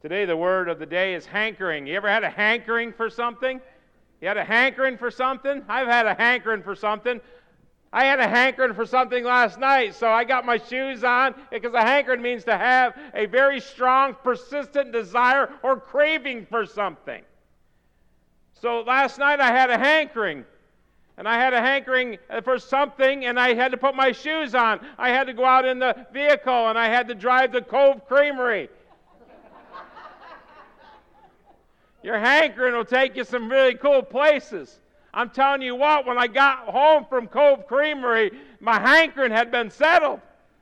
Today the word of the day is hankering. You ever had a hankering for something? You had a hankering for something? I've had a hankering for something. I had a hankering for something last night, so I got my shoes on, because a hankering means to have a very strong, persistent desire or craving for something. So last night I had a hankering. And I had a hankering for something, and I had to put my shoes on. I had to go out in the vehicle, and I had to drive to Cove Creamery. Your hankering will take you some really cool places. I'm telling you what, when I got home from Cove Creamery, my hankering had been settled.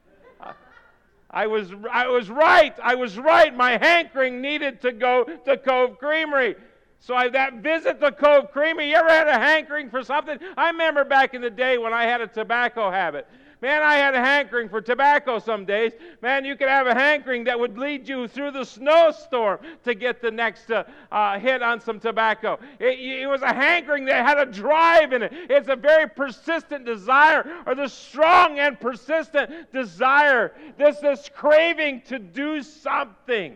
I was right. My hankering needed to go to Cove Creamery. So that visit to Cove Creamery, you ever had a hankering for something? I remember back in the day when I had a tobacco habit. Man, I had a hankering for tobacco some days. Man, you could have a hankering that would lead you through the snowstorm to get the next hit on some tobacco. It was a hankering that had a drive in it. It's a very persistent desire, or the strong and persistent desire. This craving to do something.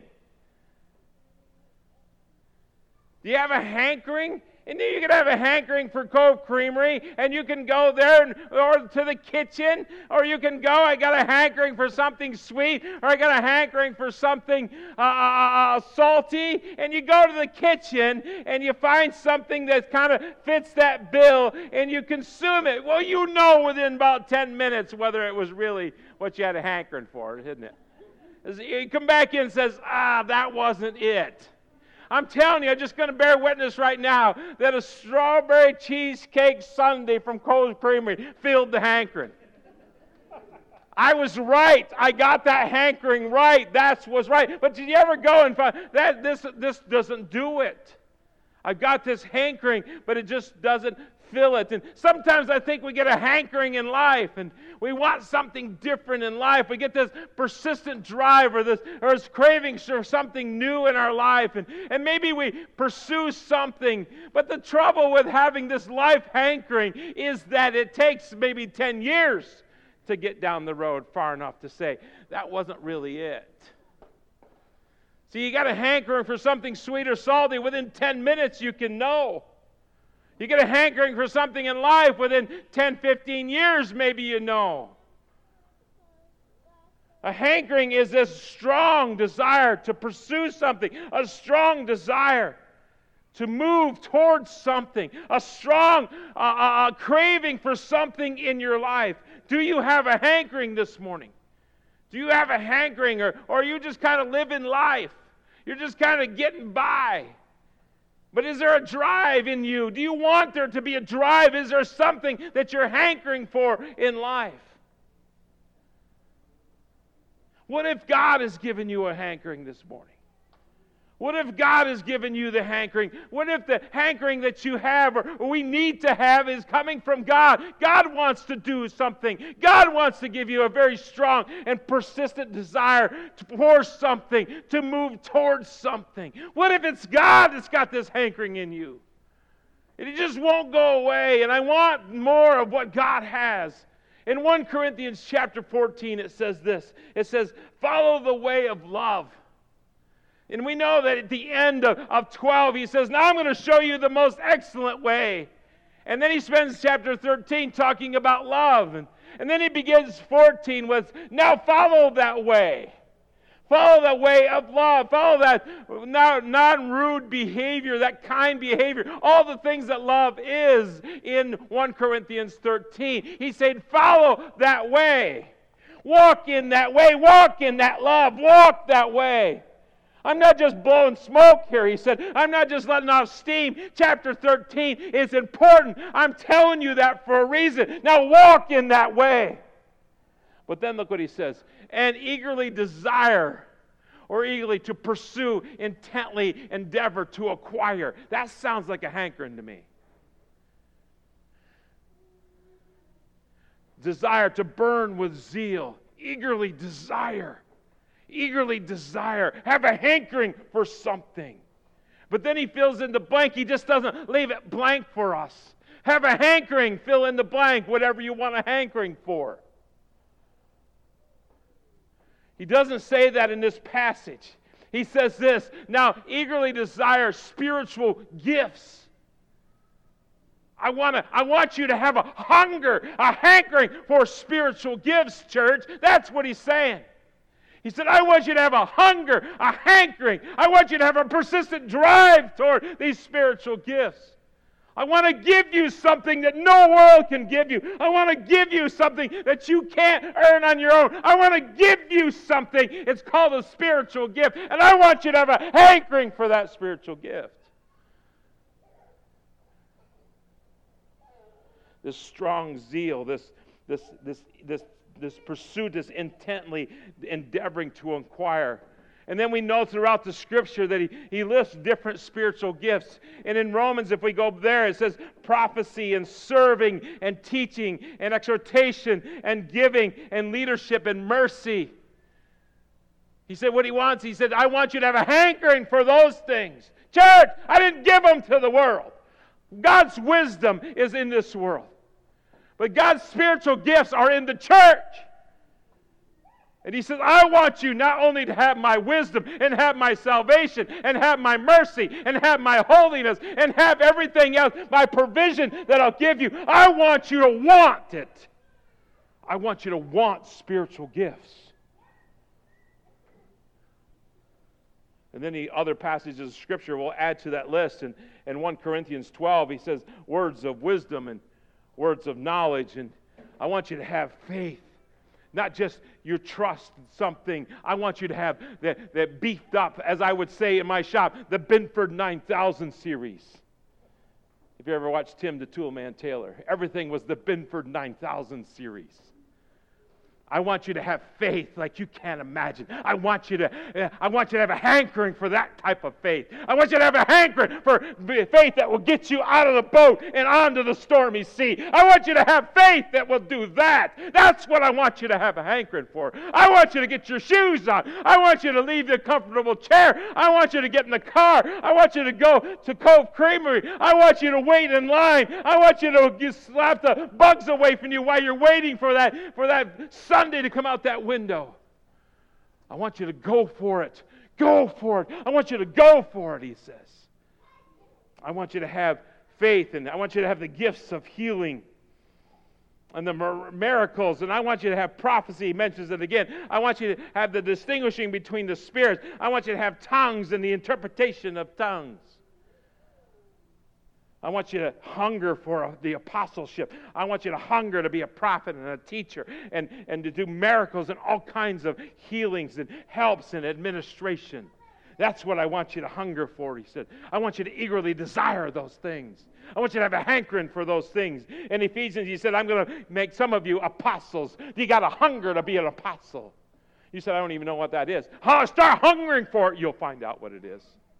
Do you have a hankering? And then you can have a hankering for Cove Creamery, and you can go there or to the kitchen, or you can go, I got a hankering for something sweet, or I got a hankering for something salty, and you go to the kitchen, and you find something that kind of fits that bill, and you consume it. Well, you know within about 10 minutes whether it was really what you had a hankering for, isn't it? You come back in and says, that wasn't it. I'm telling you, I'm just going to bear witness right now that a strawberry cheesecake sundae from Cove Creamery filled the hankering. I was right. I got that hankering right. That was right. But did you ever go and find that this doesn't do it? I've got this hankering, but it just doesn't fill it. And sometimes I think we get a hankering in life, and we want something different in life. We get this persistent drive or this craving for something new in our life, and maybe we pursue something. But the trouble with having this life hankering is that it takes maybe 10 years to get down the road far enough to say, that wasn't really it. See, you got a hankering for something sweet or salty. Within 10 minutes you can know. You get a hankering for something in life, within 10, 15 years maybe you know. A hankering is this strong desire to pursue something, a strong desire to move towards something, a strong craving for something in your life. Do you have a hankering this morning? Do you have a hankering, or are you just kind of living life? You're just kind of getting by. But is there a drive in you? Do you want there to be a drive? Is there something that you're hankering for in life? What if God has given you a hankering this morning? What if God has given you the hankering? What if the hankering that you have or we need to have is coming from God? God wants to do something. God wants to give you a very strong and persistent desire for something, to move towards something. What if it's God that's got this hankering in you? And it just won't go away, and I want more of what God has. In 1 Corinthians chapter 14, it says this. It says, follow the way of love. And we know that at the end of 12, he says, now I'm going to show you the most excellent way. And then he spends chapter 13 talking about love. And then he begins 14 with, now follow that way. Follow the way of love. Follow that non-rude behavior, that kind behavior. All the things that love is in 1 Corinthians 13. He said, follow that way. Walk in that way. Walk in that love. Walk that way. I'm not just blowing smoke here, he said. I'm not just letting off steam. Chapter 13 is important. I'm telling you that for a reason. Now walk in that way. But then look what he says. And eagerly desire, or eagerly to pursue, intently endeavor to acquire. That sounds like a hankering to me. Desire, to burn with zeal. Eagerly desire. Eagerly desire, have a hankering for something. But then he fills in the blank. He just doesn't leave it blank for us. Have a hankering, fill in the blank, whatever you want a hankering for. He doesn't say that in this passage. He says this, now eagerly desire spiritual gifts. I want you to have a hunger, a hankering for spiritual gifts, church. That's what he's saying. He said, I want you to have a hunger, a hankering. I want you to have a persistent drive toward these spiritual gifts. I want to give you something that no world can give you. I want to give you something that you can't earn on your own. I want to give you something. It's called a spiritual gift. And I want you to have a hankering for that spiritual gift. This strong zeal, this pursuit, this intently endeavoring to inquire. And then we know throughout the Scripture that he lists different spiritual gifts. And in Romans, if we go there, it says prophecy and serving and teaching and exhortation and giving and leadership and mercy. He said what he wants. He said, I want you to have a hankering for those things. Church, I didn't give them to the world. God's wisdom is in this world. But God's spiritual gifts are in the church. And he says, I want you not only to have my wisdom and have my salvation and have my mercy and have my holiness and have everything else, my provision that I'll give you. I want you to want it. I want you to want spiritual gifts. And then the other passages of Scripture will add to that list. And in 1 Corinthians 12, he says, words of wisdom and words of knowledge. And I want you to have faith. Not just your trust in something. I want you to have that beefed up, as I would say in my shop, the Binford 9000 series. If you ever watched Tim the Toolman Taylor, everything was the Binford 9000 series. I want you to have faith like you can't imagine. I want you to have a hankering for that type of faith. I want you to have a hankering for faith that will get you out of the boat and onto the stormy sea. I want you to have faith that will do that. That's what I want you to have a hankering for. I want you to get your shoes on. I want you to leave the comfortable chair. I want you to get in the car. I want you to go to Cove Creamery. I want you to wait in line. I want you to slap the bugs away from you while you're waiting for that Sunday to come out that window. I want you to go for it. Go for it. I want you to go for it, he says. I want you to have faith, and I want you to have the gifts of healing and the miracles, and I want you to have prophecy. He mentions it again. I want you to have the distinguishing between the spirits. I want you to have tongues and the interpretation of tongues. I want you to hunger for the apostleship. I want you to hunger to be a prophet and a teacher and to do miracles and all kinds of healings and helps and administration. That's what I want you to hunger for, he said. I want you to eagerly desire those things. I want you to have a hankering for those things. In Ephesians, he said, I'm going to make some of you apostles. You got a hunger to be an apostle. You said, I don't even know what that is. Start hungering for it. You'll find out what it is.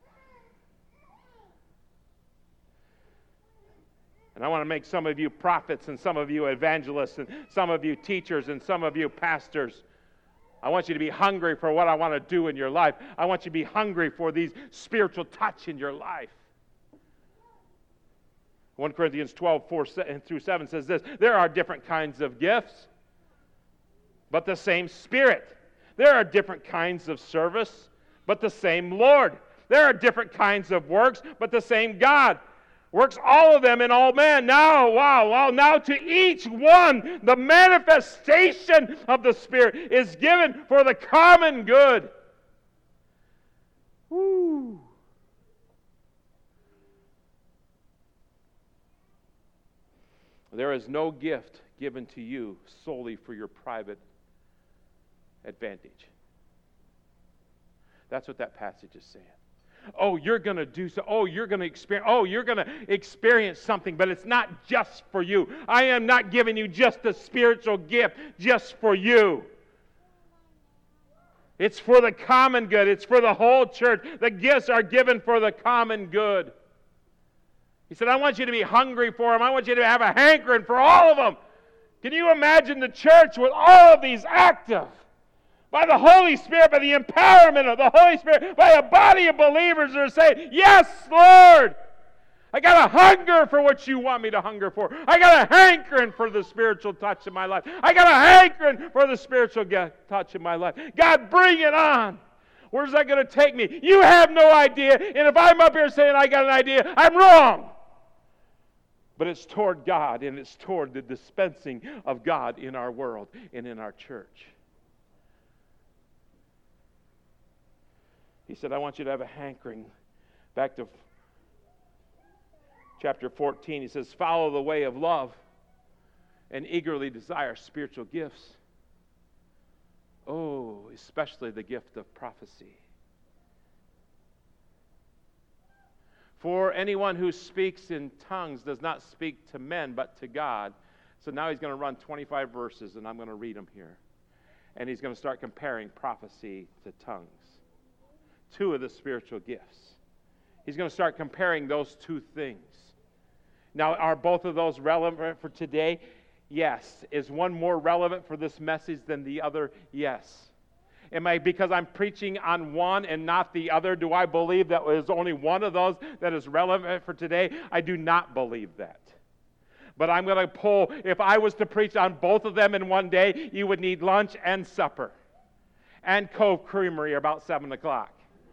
And I want to make some of you prophets and some of you evangelists and some of you teachers and some of you pastors. I want you to be hungry for what I want to do in your life. I want you to be hungry for these spiritual touch in your life. 1 Corinthians 12, 4 through 7 says this, there are different kinds of gifts, but the same Spirit. There are different kinds of service, but the same Lord. There are different kinds of works, but the same God. Works all of them in all men. Now to each one, the manifestation of the Spirit is given for the common good. Woo. There is no gift given to you solely for your private advantage. That's what that passage is saying. Oh, you're going to do so. Oh, you're going to experience something, but it's not just for you. I am not giving you just a spiritual gift just for you. It's for the common good. It's for the whole church. The gifts are given for the common good. He said, I want you to be hungry for them. I want you to have a hankering for all of them. Can you imagine the church with all of these active? By the Holy Spirit, by the empowerment of the Holy Spirit, by a body of believers that are saying, yes, Lord, I got a hunger for what you want me to hunger for. I got a hankering for the spiritual touch in my life. I got a hankering for the spiritual touch in my life. God, bring it on. Where's that going to take me? You have no idea. And if I'm up here saying I got an idea, I'm wrong. But it's toward God, and it's toward the dispensing of God in our world and in our church. He said, I want you to have a hankering. Back to chapter 14, he says, follow the way of love and eagerly desire spiritual gifts. Oh, especially the gift of prophecy. For anyone who speaks in tongues does not speak to men, but to God. So now he's going to run 25 verses, and I'm going to read them here. And he's going to start comparing prophecy to tongues. Two of the spiritual gifts. He's going to start comparing those two things. Now, are both of those relevant for today? Yes. Is one more relevant for this message than the other? Yes. Am I, because I'm preaching on one and not the other, do I believe that there's only one of those that is relevant for today? I do not believe that. But I'm going to pull, if I was to preach on both of them in one day, you would need lunch and supper. And Cove Creamery about 7 o'clock.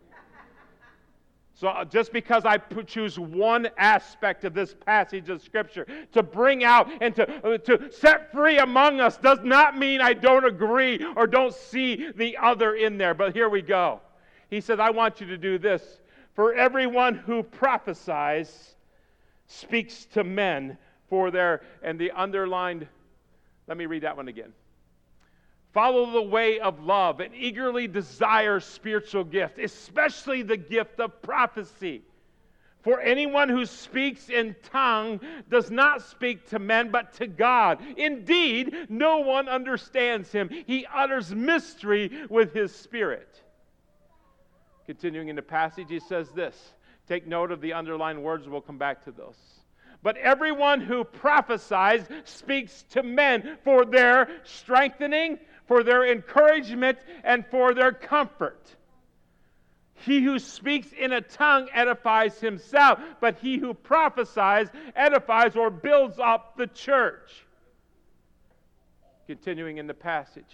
So just because I choose one aspect of this passage of Scripture to bring out and to set free among us does not mean I don't agree or don't see the other in there. But here we go. He said, I want you to do this. For everyone who prophesies speaks to men for their, and the underlined, let me read that one again. Follow the way of love and eagerly desire spiritual gifts, especially the gift of prophecy. For anyone who speaks in tongue does not speak to men, but to God. Indeed, no one understands him. He utters mystery with his spirit. Continuing in the passage, he says this. Take note of the underlined words. We'll come back to those. But everyone who prophesies speaks to men for their strengthening, for their encouragement, and for their comfort. He who speaks in a tongue edifies himself, but he who prophesies edifies or builds up the church. Continuing in the passage.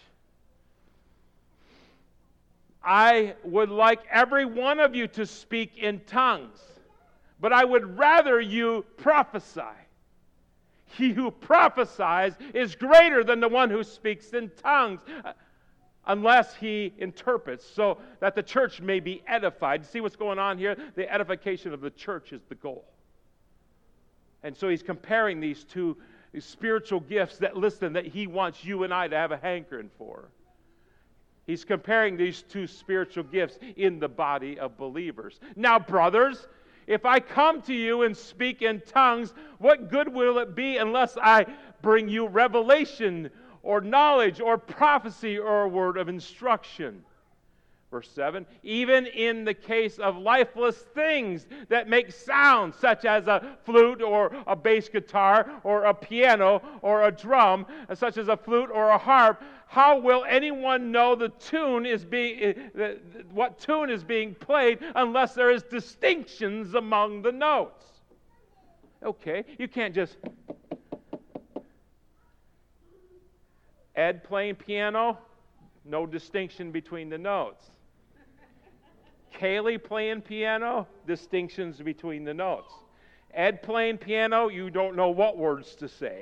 I would like every one of you to speak in tongues, but I would rather you prophesy. He who prophesies is greater than the one who speaks in tongues, unless he interprets, so that the church may be edified. See what's going on here? The edification of the church is the goal. And so he's comparing these two spiritual gifts that, listen, that he wants you and I to have a hankering for. He's comparing these two spiritual gifts in the body of believers. Now, brothers, if I come to you and speak in tongues, what good will it be unless I bring you revelation or knowledge or prophecy or a word of instruction? Verse 7, even in the case of lifeless things that make sound, such as a flute or a bass guitar or a piano or a drum, such as a flute or a harp, how will anyone know what tune is being played unless there is distinctions among the notes? Okay, you can't just... Ed playing piano, no distinction between the notes. Kaylee playing piano, distinctions between the notes. Ed playing piano, you don't know what words to say.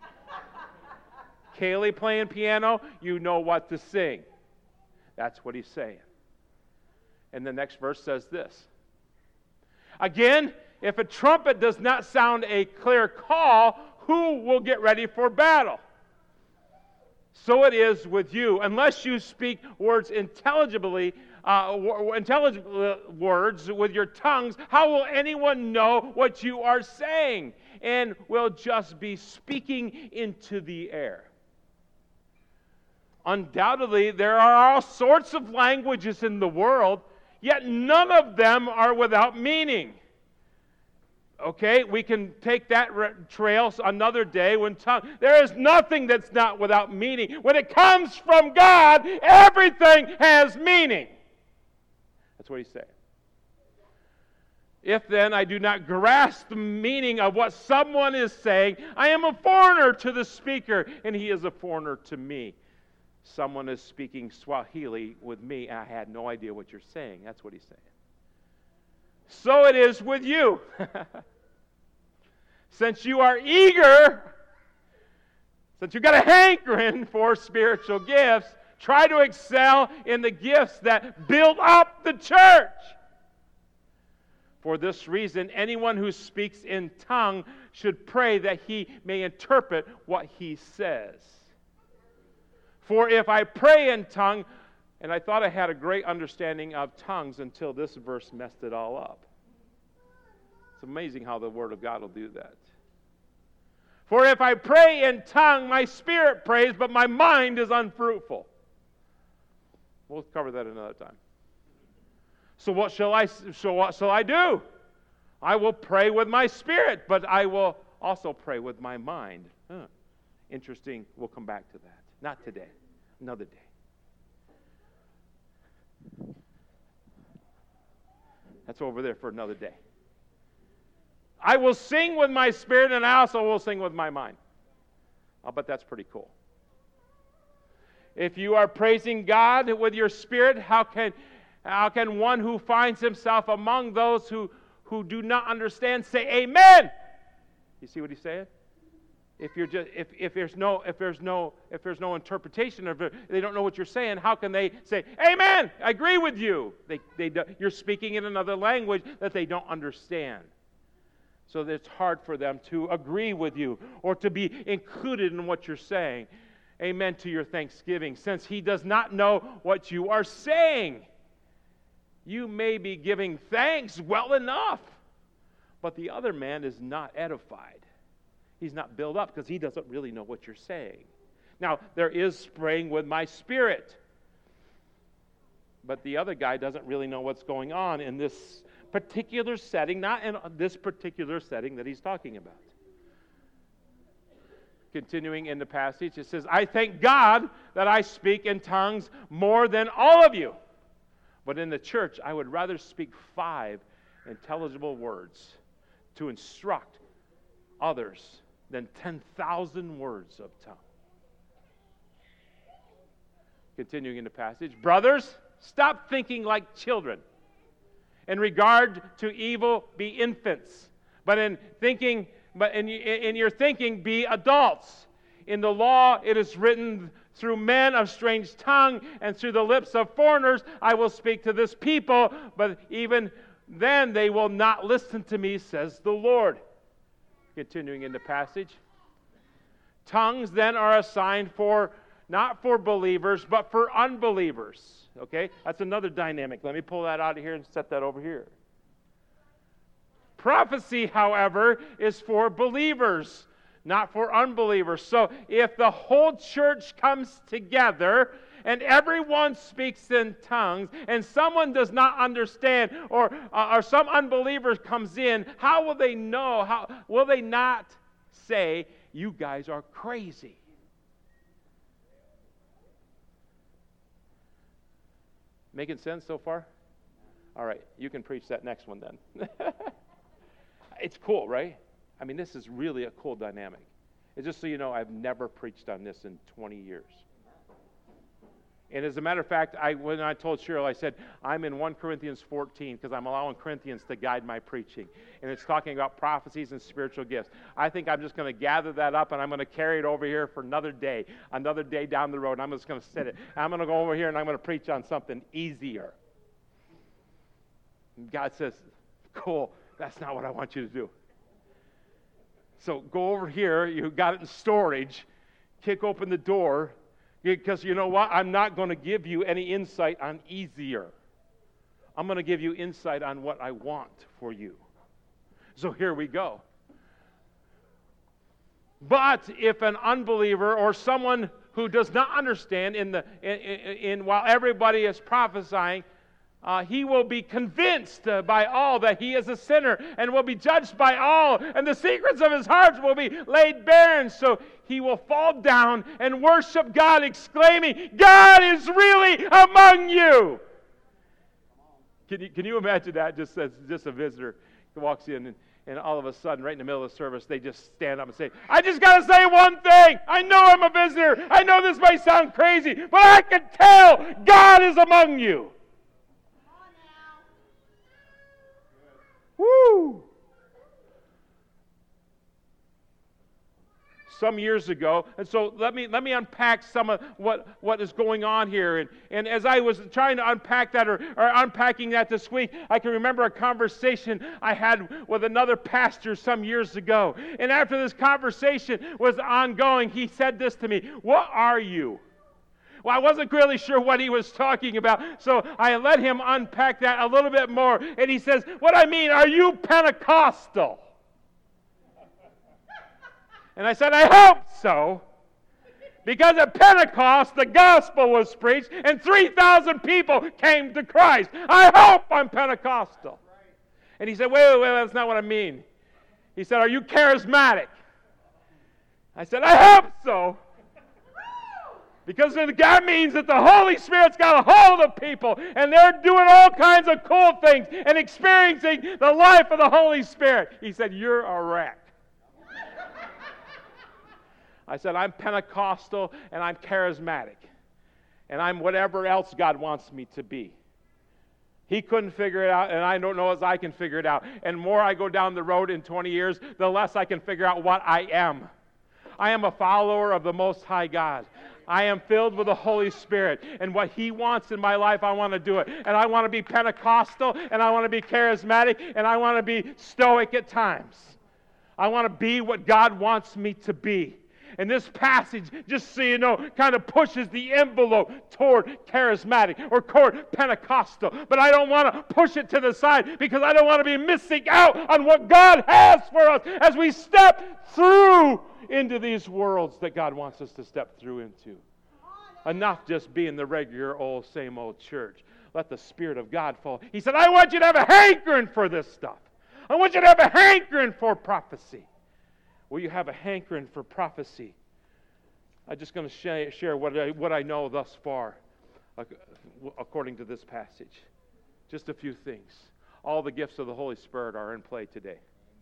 Kaylee playing piano, you know what to sing. That's what he's saying. And the next verse says this. Again, if a trumpet does not sound a clear call, who will get ready for battle? So it is with you. Unless you speak words intelligible words with your tongues, how will anyone know what you are saying? And will just be speaking into the air. Undoubtedly, there are all sorts of languages in the world, yet none of them are without meaning. Okay, we can take that trail another day when there is nothing that's not without meaning. When it comes from God, everything has meaning. That's what he's saying. If then I do not grasp the meaning of what someone is saying, I am a foreigner to the speaker, and he is a foreigner to me. someone is speaking Swahili with me, and I had no idea what you're saying. That's what he's saying. So it is with you. Since you are eager, since you've got a hankering for spiritual gifts, try to excel in the gifts that build up the church. For this reason, anyone who speaks in tongue should pray that he may interpret what he says. For if I pray in tongue, and I thought I had a great understanding of tongues until this verse messed it all up. It's amazing how the Word of God will do that. For if I pray in tongue, my spirit prays, but my mind is unfruitful. We'll cover that another time. So what shall I do? I will pray with my spirit, but I will also pray with my mind. Interesting. We'll come back to that. Not today. Another day. That's over there for another day. I will sing with my spirit, and I also will sing with my mind. I'll bet that's pretty cool. If you are praising God with your spirit, how can one who finds himself among those who do not understand say amen? You see what he's saying? If there's no interpretation of it, they don't know what you're saying, how can they say amen? I agree with you. You're speaking in another language that they don't understand. So that it's hard for them to agree with you or to be included in what you're saying. Amen to your thanksgiving, since he does not know what you are saying. You may be giving thanks well enough, but the other man is not edified. He's not built up because he doesn't really know what you're saying. Now, there is praying with my spirit, but the other guy doesn't really know what's going on in this particular setting, not in this particular setting that he's talking about. Continuing in the passage, it says, I thank God that I speak in tongues more than all of you. But in the church, I would rather speak 5 intelligible words to instruct others than 10,000 words of tongue. Continuing in the passage, brothers, stop thinking like children. In regard to evil, be infants. But in your thinking, be adults. In the law, it is written, through men of strange tongue and through the lips of foreigners, I will speak to this people, but even then they will not listen to me, says the Lord. Continuing in the passage. Tongues then are assigned not for believers, but for unbelievers. Okay? That's another dynamic. Let me pull that out of here and set that over here. Prophecy, however, is for believers, not for unbelievers. So if the whole church comes together and everyone speaks in tongues and someone does not understand or some unbeliever comes in, how will they know? How will they not say, you guys are crazy? Making sense so far? All right, you can preach that next one then. It's cool, right? I mean, this is really a cool dynamic. And just so you know, I've never preached on this in 20 years. And as a matter of fact, when I told Cheryl, I said, I'm in 1 Corinthians 14 because I'm allowing Corinthians to guide my preaching. And it's talking about prophecies and spiritual gifts. I think I'm just going to gather that up and I'm going to carry it over here for another day down the road. And I'm just going to sit it. I'm going to go over here and I'm going to preach on something easier. And God says, cool, that's not what I want you to do. So go over here, you got it in storage, kick open the door, because you know what? I'm not going to give you any insight on easier. I'm going to give you insight on what I want for you. So here we go. But if an unbeliever or someone who does not understand while everybody is prophesying, he will be convinced by all that he is a sinner and will be judged by all, and the secrets of his heart will be laid bare, and so he will fall down and worship God, exclaiming, God is really among you. Can you imagine that just as a visitor? He walks in, and all of a sudden, right in the middle of the service, they just stand up and say, I just got to say one thing. I know I'm a visitor. I know this might sound crazy, but I can tell God is among you. Woo! Some years ago, and so let me unpack some of what is going on here. And as I was trying to unpack that or unpacking that this week, I can remember a conversation I had with another pastor some years ago. And after this conversation was ongoing, he said this to me, "What are you?" Well, I wasn't really sure what he was talking about, so I let him unpack that a little bit more. And he says, "What I mean, are you Pentecostal?" And I said, "I hope so." Because at Pentecost, the gospel was preached, and 3,000 people came to Christ. I hope I'm Pentecostal. And he said, wait, that's not what I mean. He said, "Are you charismatic?" I said, "I hope so." Because that means that the Holy Spirit's got a hold of people, and they're doing all kinds of cool things and experiencing the life of the Holy Spirit. He said, "You're a wreck." I said, "I'm Pentecostal, and I'm charismatic, and I'm whatever else God wants me to be." He couldn't figure it out, and I don't know as I can figure it out. And the more I go down the road in 20 years, the less I can figure out what I am. I am a follower of the Most High God. I am filled with the Holy Spirit, and what He wants in my life, I want to do it. And I want to be Pentecostal, and I want to be charismatic, and I want to be stoic at times. I want to be what God wants me to be. And this passage, just so you know, kind of pushes the envelope toward charismatic or toward Pentecostal. But I don't want to push it to the side because I don't want to be missing out on what God has for us as we step through into these worlds that God wants us to step through into. Enough just being the regular old, same old church. Let the Spirit of God fall. He said, I want you to have a hankering for this stuff. I want you to have a hankering for prophecy. Will you have a hankering for prophecy? I'm just going to share what I know thus far according to this passage. Just a few things. All the gifts of the Holy Spirit are in play today.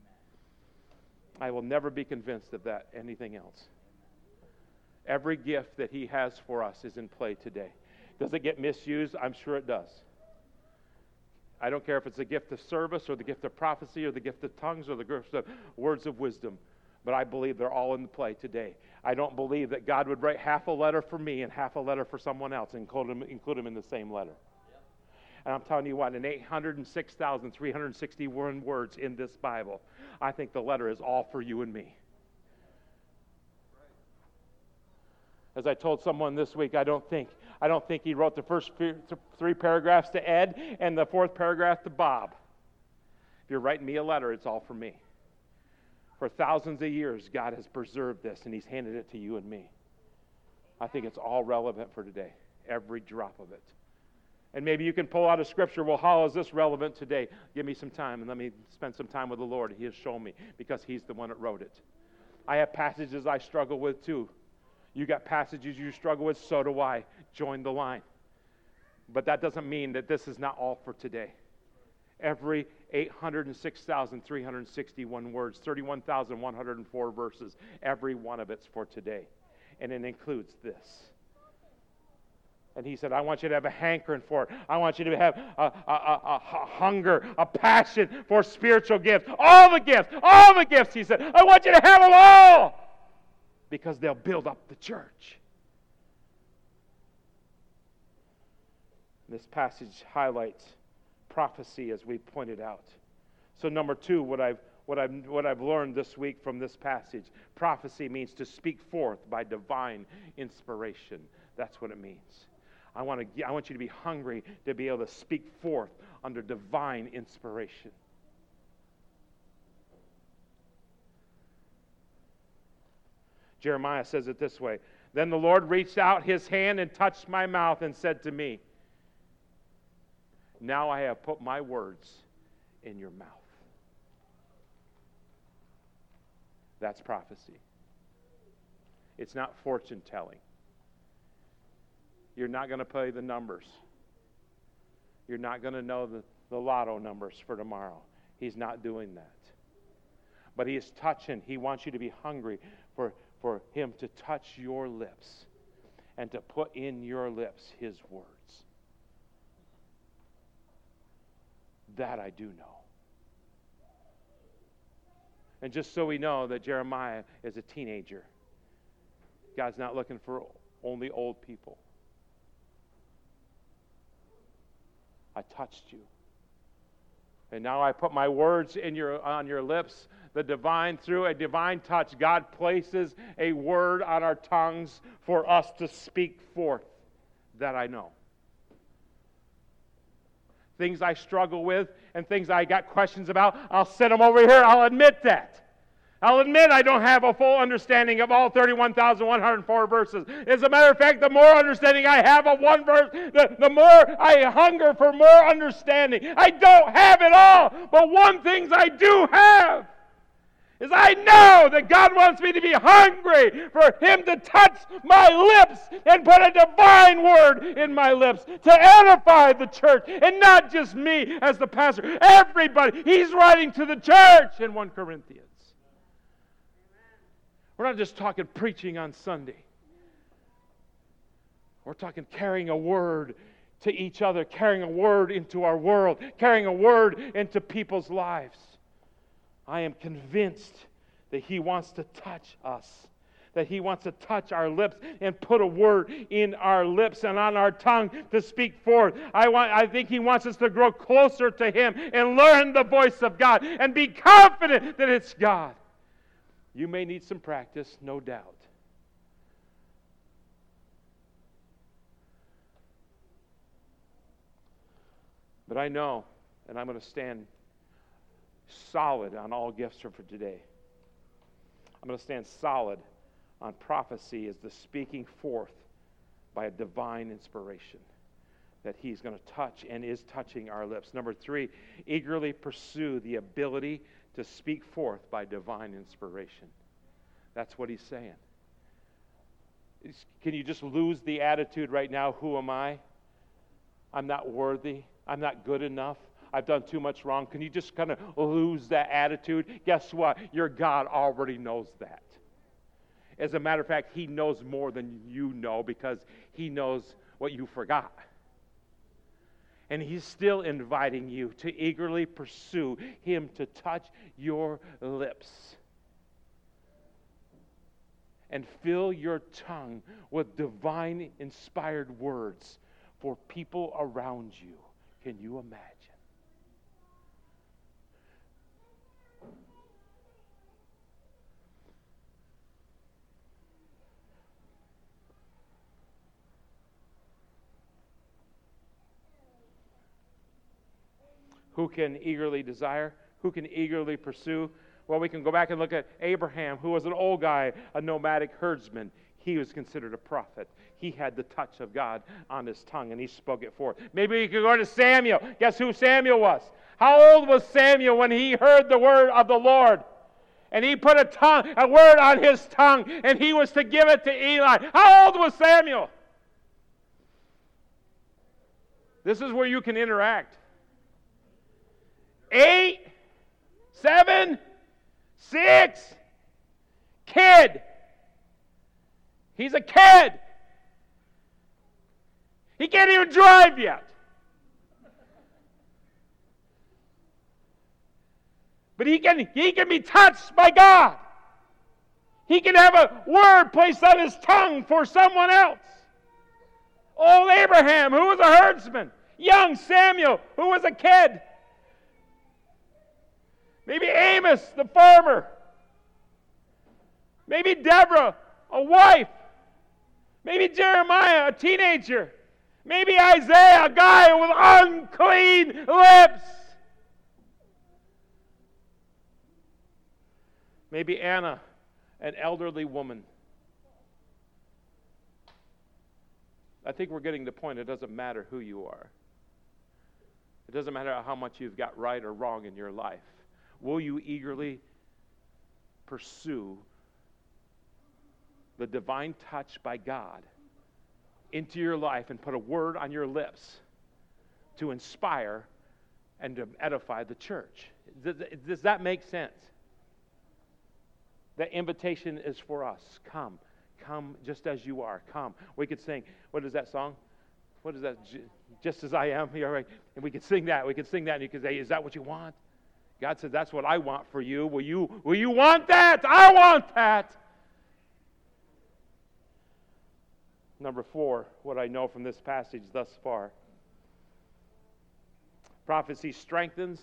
I will never be convinced of that, anything else. Every gift that He has for us is in play today. Does it get misused? I'm sure it does. I don't care if it's the gift of service or the gift of prophecy or the gift of tongues or the gift of words of wisdom. But I believe they're all in play today. I don't believe that God would write half a letter for me and half a letter for someone else and include them in the same letter. Yep. And I'm telling you what, in 806,361 words in this Bible, I think the letter is all for you and me. As I told someone this week, I don't think He wrote the first 3 paragraphs to Ed and the 4th paragraph to Bob. If you're writing me a letter, it's all for me. For thousands of years, God has preserved this, and He's handed it to you and me. I think it's all relevant for today, every drop of it. And maybe you can pull out a scripture, well, how is this relevant today? Give me some time, and let me spend some time with the Lord. He has shown me, because He's the one that wrote it. I have passages I struggle with, too. You got passages you struggle with, so do I. Join the line. But that doesn't mean that this is not all for today. Every 806,361 words, 31,104 verses, every one of it's for today. And it includes this. And He said, I want you to have a hankering for it. I want you to have a hunger, a passion for spiritual gifts. All the gifts, He said. I want you to have them all. Because they'll build up the church. This passage highlights prophecy, as we pointed out. So number 2, what I've learned this week from this passage, prophecy means to speak forth by divine inspiration. That's what it means. I want you to be hungry to be able to speak forth under divine inspiration. Jeremiah says it this way, Then the Lord reached out His hand and touched my mouth and said to me, Now I have put my words in your mouth. That's prophecy. It's not fortune telling. You're not going to play the numbers. You're not going to know the lotto numbers for tomorrow. He's not doing that. But He is touching. He wants you to be hungry for Him to touch your lips and to put in your lips His words. That I do know. And just so we know that Jeremiah is a teenager, God's not looking for only old people. I touched you. And now I put my words on your lips. Through a divine touch, God places a word on our tongues for us to speak forth. That I know. Things I struggle with and things I got questions about, I'll set them over here. I'll admit that. I'll admit I don't have a full understanding of all 31,104 verses. As a matter of fact, the more understanding I have of one verse, the more I hunger for more understanding. I don't have it all, but one thing I do have is I know that God wants me to be hungry for Him to touch my lips and put a divine word in my lips to edify the church, and not just me as the pastor. Everybody. He's writing to the church in 1 Corinthians. We're not just talking preaching on Sunday. We're talking carrying a word to each other, carrying a word into our world, carrying a word into people's lives. I am convinced that He wants to touch us, that He wants to touch our lips and put a word in our lips and on our tongue to speak forth. I think He wants us to grow closer to Him and learn the voice of God and be confident that it's God. You may need some practice, no doubt. But I know, and I'm going to stand solid on all gifts for today. I'm going to stand solid on prophecy as the speaking forth by a divine inspiration that He's going to touch and is touching our lips. Number 3, eagerly pursue the ability to speak forth by divine inspiration. That's what He's saying. Can you just lose the attitude right now, who am I? I'm not worthy. I'm not good enough. I've done too much wrong. Can you just kind of lose that attitude? Guess what? Your God already knows that. As a matter of fact, He knows more than you know because He knows what you forgot. And He's still inviting you to eagerly pursue Him to touch your lips. And fill your tongue with divine inspired words for people around you. Can you imagine? Who can eagerly desire? Who can eagerly pursue? Well, we can go back and look at Abraham, who was an old guy, a nomadic herdsman. He was considered a prophet. He had the touch of God on his tongue, and he spoke it forth. Maybe you could go to Samuel. Guess who Samuel was? How old was Samuel when he heard the word of the Lord? And he put a word on his tongue, and he was to give it to Eli. How old was Samuel? This is where you can interact. 8, 7, 6, kid. He's a kid. He can't even drive yet. But he can be touched by God. He can have a word placed on his tongue for someone else. Old Abraham, who was a herdsman. Young Samuel, who was a kid. Maybe Amos, the farmer. Maybe Deborah, a wife. Maybe Jeremiah, a teenager. Maybe Isaiah, a guy with unclean lips. Maybe Anna, an elderly woman. I think we're getting to the point it doesn't matter who you are. It doesn't matter how much you've got right or wrong in your life. Will you eagerly pursue the divine touch by God into your life and put a word on your lips to inspire and to edify the church. Does that make sense? That invitation is for us. Come. Come just as you are. Come. We could sing, what is that song? What is that? Just as I am. Yeah, right. And we could sing that. We could sing that and you could say, is that what you want? God said, that's what I want for you. Will you want that? I want that. Number 4, what I know from this passage thus far. Prophecy strengthens,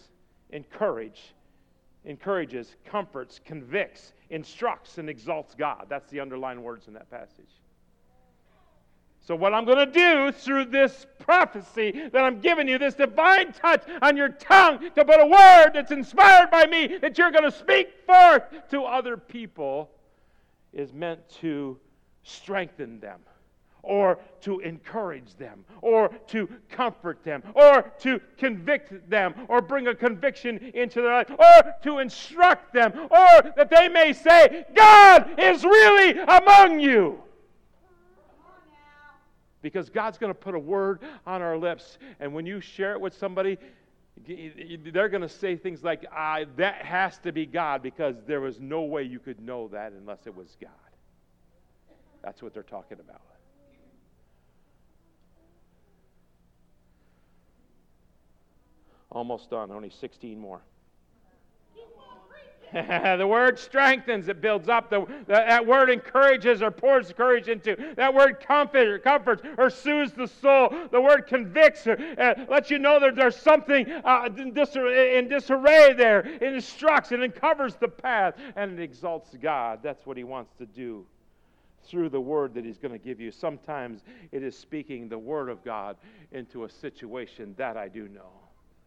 encourages, comforts, convicts, instructs, and exalts God. That's the underlined words in that passage. So what I'm going to do through this prophecy that I'm giving you, this divine touch on your tongue to put a word that's inspired by me that you're going to speak forth to other people, is meant to strengthen them, or to encourage them, or to comfort them, or to convict them, or bring a conviction into their life, or to instruct them, or that they may say, God is really among you. Because God's going to put a word on our lips, and when you share it with somebody, they're going to say things like, that has to be God, because there was no way you could know that unless it was God. That's what they're talking about. Almost done, only 16 more. The word strengthens, it builds up. That word encourages or pours courage into. That word comforts or soothes the soul. The word convicts or lets you know that there's something in disarray there. It instructs and it covers the path, and it exalts God. That's what He wants to do through the word that He's going to give you. Sometimes it is speaking the word of God into a situation. That I do know.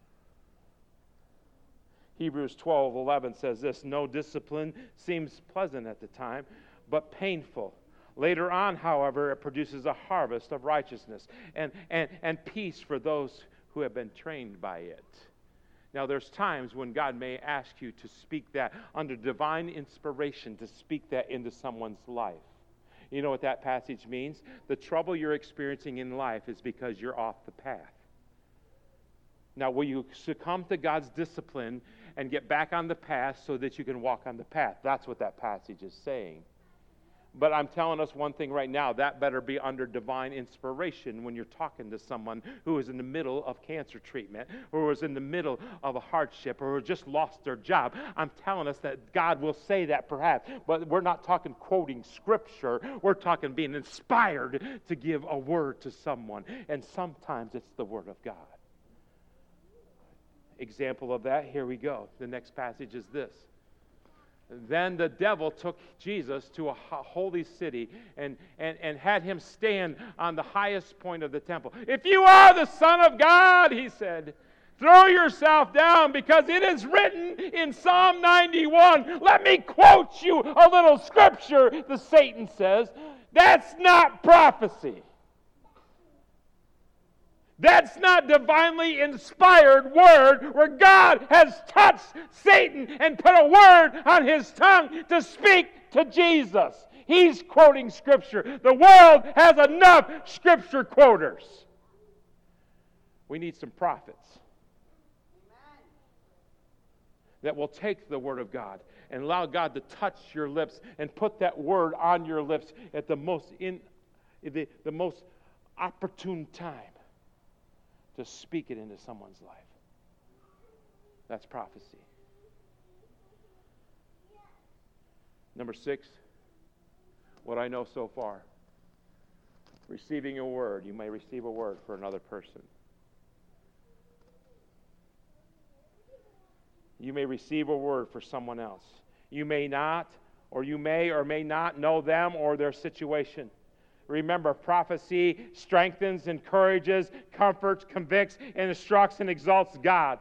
Hebrews 12:11 says this, no discipline seems pleasant at the time, but painful. Later on, however, it produces a harvest of righteousness and peace for those who have been trained by it. Now, there's times when God may ask you to speak that under divine inspiration, to speak that into someone's life. You know what that passage means? The trouble you're experiencing in life is because you're off the path. Now, will you succumb to God's discipline and get back on the path so that you can walk on the path? That's what that passage is saying. But I'm telling us one thing right now, that better be under divine inspiration when you're talking to someone who is in the middle of cancer treatment, or is in the middle of a hardship, or just lost their job. I'm telling us that God will say that perhaps, but we're not talking quoting Scripture. We're talking being inspired to give a word to someone, and sometimes it's the Word of God. Example of that, here we go. The next passage is this. Then the devil took Jesus to a holy city and had him stand on the highest point of the temple. If you are the Son of God, he said, throw yourself down, because it is written in Psalm 91. Let me quote you a little scripture, the Satan says. That's not prophecy. That's not divinely inspired word where God has touched Satan and put a word on his tongue to speak to Jesus. He's quoting Scripture. The world has enough Scripture quoters. We need some prophets that will take the Word of God and allow God to touch your lips and put that word on your lips at the most opportune time to speak it into someone's life. That's prophecy. Number 6, what I know so far. Receiving a word. You may receive a word for another person. You may receive a word for someone else. You may not, or you may or may not know them or their situation. Remember, prophecy strengthens, encourages, comforts, convicts, and instructs and exalts God.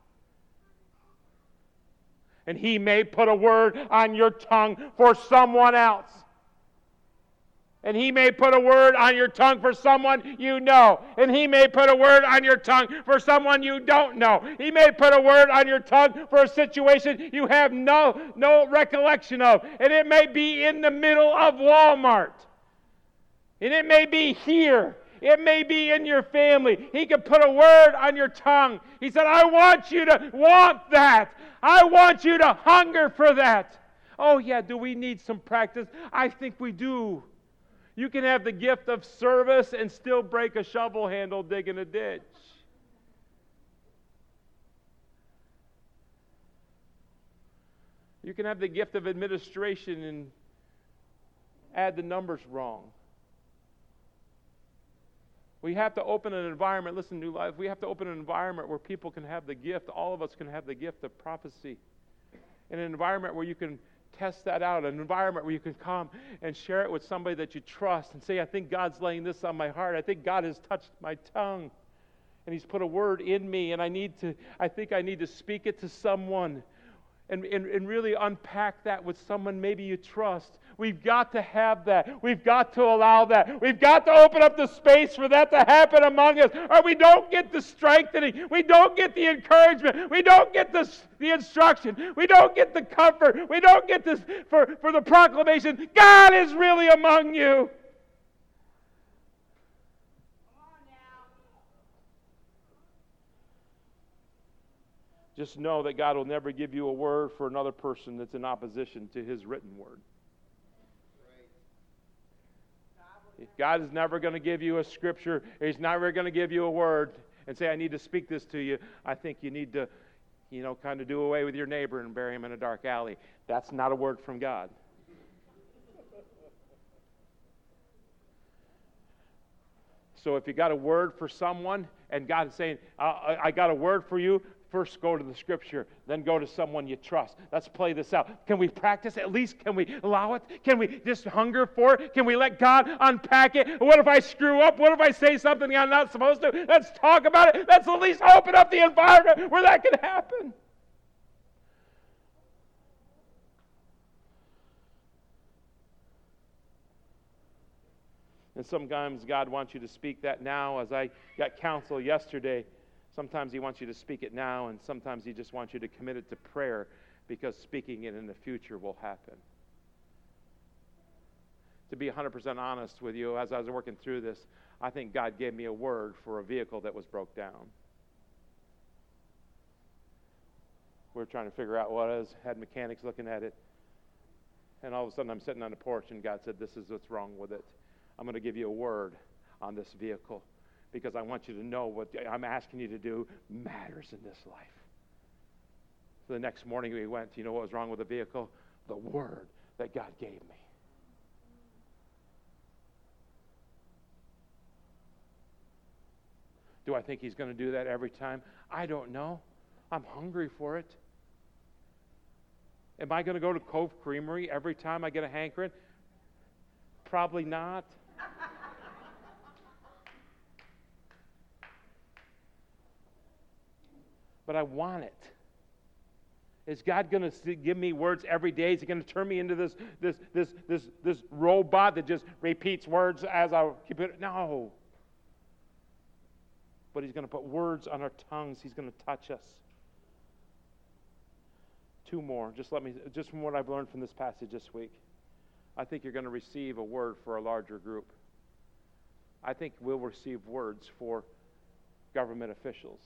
And He may put a word on your tongue for someone else. And He may put a word on your tongue for someone you know. And He may put a word on your tongue for someone you don't know. He may put a word on your tongue for a situation you have no recollection of. And it may be in the middle of Walmart. And it may be here It may be in your family. He could put a word on your tongue. He said, I want you to want that. I want you to hunger for that. Oh yeah, do we need some practice? I think we do. You can have the gift of service and still break a shovel handle digging a ditch. You can have the gift of administration and add the numbers wrong. We have to open an environment, listen, New Life, we have to open an environment where people can have the gift, all of us can have the gift of prophecy. In an environment where you can test that out, an environment where you can come and share it with somebody that you trust and say, I think God's laying this on my heart. I think God has touched my tongue and He's put a word in me, and I think I need to speak it to someone. And really unpack that with someone maybe you trust. We've got to have that. We've got to allow that. We've got to open up the space for that to happen among us, or we don't get the strengthening. We don't get the encouragement. We don't get the instruction. We don't get the comfort. We don't get this for the proclamation. God is really among you. Just know that God will never give you a word for another person that's in opposition to His written word. God is never going to give you a scripture. He's never going to give you a word and say, I need to speak this to you. I think you need to, kind of do away with your neighbor and bury him in a dark alley. That's not a word from God. So if you got a word for someone and God is saying, I got a word for you, first go to the scripture, then go to someone you trust. Let's play this out. Can we practice? At least can we allow it? Can we just hunger for it? Can we let God unpack it? What if I screw up? What if I say something I'm not supposed to? Let's talk about it. Let's at least open up the environment where that can happen. And sometimes God wants you to speak that now. As I got counsel yesterday, sometimes He wants you to speak it now, and sometimes He just wants you to commit it to prayer, because speaking it in the future will happen. To be 100% honest with you, as I was working through this, I think God gave me a word for a vehicle that was broke down. We were trying to figure out what it is, had mechanics looking at it, and all of a sudden I'm sitting on the porch and God said, this is what's wrong with it. I'm going to give you a word on this vehicle, because I want you to know what I'm asking you to do matters in this life. So the next morning we went, you know what was wrong with the vehicle? The word that God gave me. Do I think He's going to do that every time? I don't know. I'm hungry for it. Am I going to go to Cove Creamery every time I get a hankering? Probably not. But I want it. Is God going to give me words every day? Is He going to turn me into this robot that just repeats words as I keep it? No. But He's going to put words on our tongues. He's going to touch us. Two more. Just from what I've learned from this passage this week. I think you're going to receive a word for a larger group. I think we'll receive words for government officials.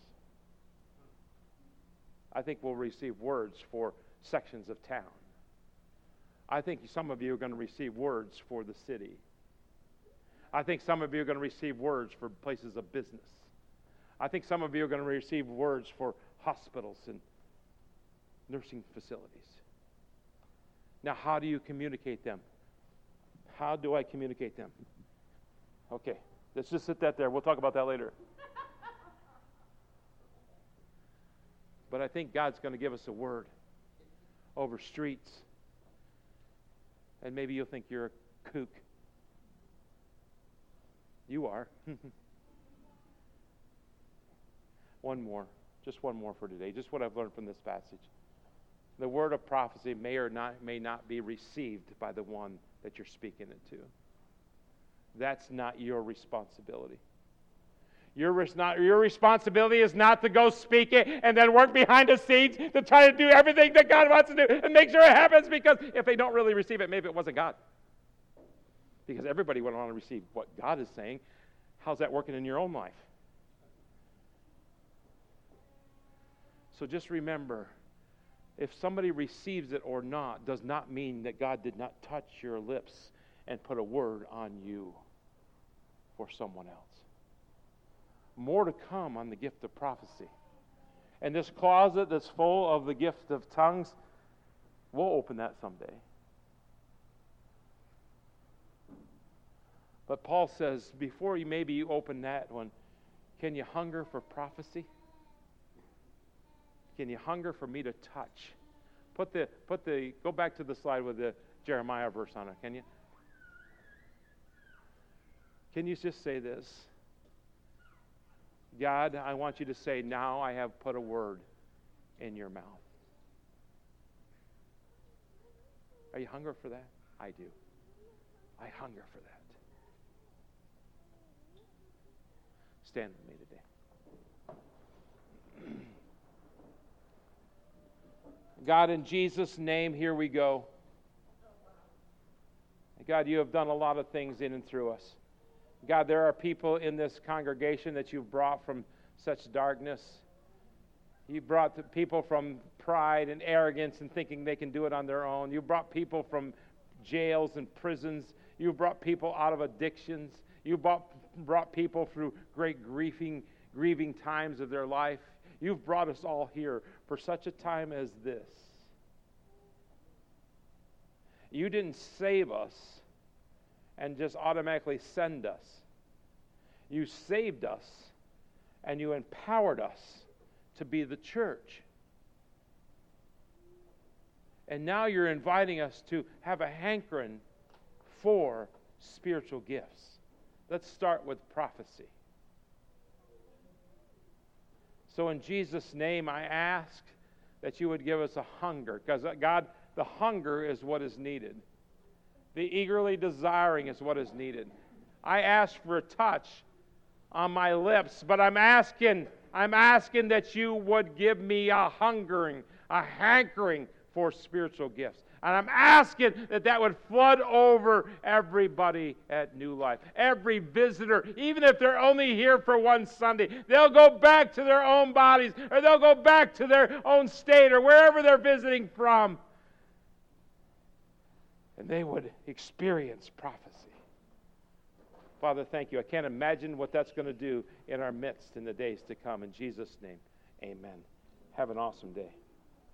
I think we'll receive words for sections of town. I think some of you are going to receive words for the city. I think some of you are going to receive words for places of business. I think some of you are going to receive words for hospitals and nursing facilities. Now, how do you communicate them? How do I communicate them? Okay, let's just sit that there. We'll talk about that later. But I think God's going to give us a word over streets. And maybe you'll think you're a kook. You are. One more. Just one more for today. Just what I've learned from this passage. The word of prophecy may not be received by the one that you're speaking it to. That's not your responsibility. Your responsibility is not to go speak it and then work behind the scenes to try to do everything that God wants to do and make sure it happens, because if they don't really receive it, maybe it wasn't God. Because everybody would want to receive what God is saying. How's that working in your own life? So just remember, if somebody receives it or not, does not mean that God did not touch your lips and put a word on you for someone else. More to come on the gift of prophecy. And this closet that's full of the gift of tongues, we'll open that someday. But Paul says, before you open that one, can you hunger for prophecy? Can you hunger for me to touch? Go back to the slide with the Jeremiah verse on it, can you? Can you just say this? God, I want you to say, now I have put a word in your mouth. Are you hungry for that? I do. I hunger for that. Stand with me today. God, in Jesus' name, here we go. God, you have done a lot of things in and through us. God, there are people in this congregation that you've brought from such darkness. You brought the people from pride and arrogance and thinking they can do it on their own. You brought people from jails and prisons. You brought people out of addictions. You brought people through great grieving times of their life. You've brought us all here for such a time as this. You didn't save us and just automatically send us. You saved us and you empowered us to be the church. And now you're inviting us to have a hankering for spiritual gifts. Let's start with prophecy. So in Jesus' name, I ask that you would give us a hunger. Because God, the hunger is what is needed. The eagerly desiring is what is needed. I ask for a touch on my lips, but I'm asking that you would give me a hungering, a hankering for spiritual gifts. And I'm asking that would flood over everybody at New Life. Every visitor, even if they're only here for one Sunday, they'll go back to their own bodies, or they'll go back to their own state, or wherever they're visiting from. And they would experience prophecy. Father, thank you. I can't imagine what that's going to do in our midst in the days to come. In Jesus' name, amen. Have an awesome day.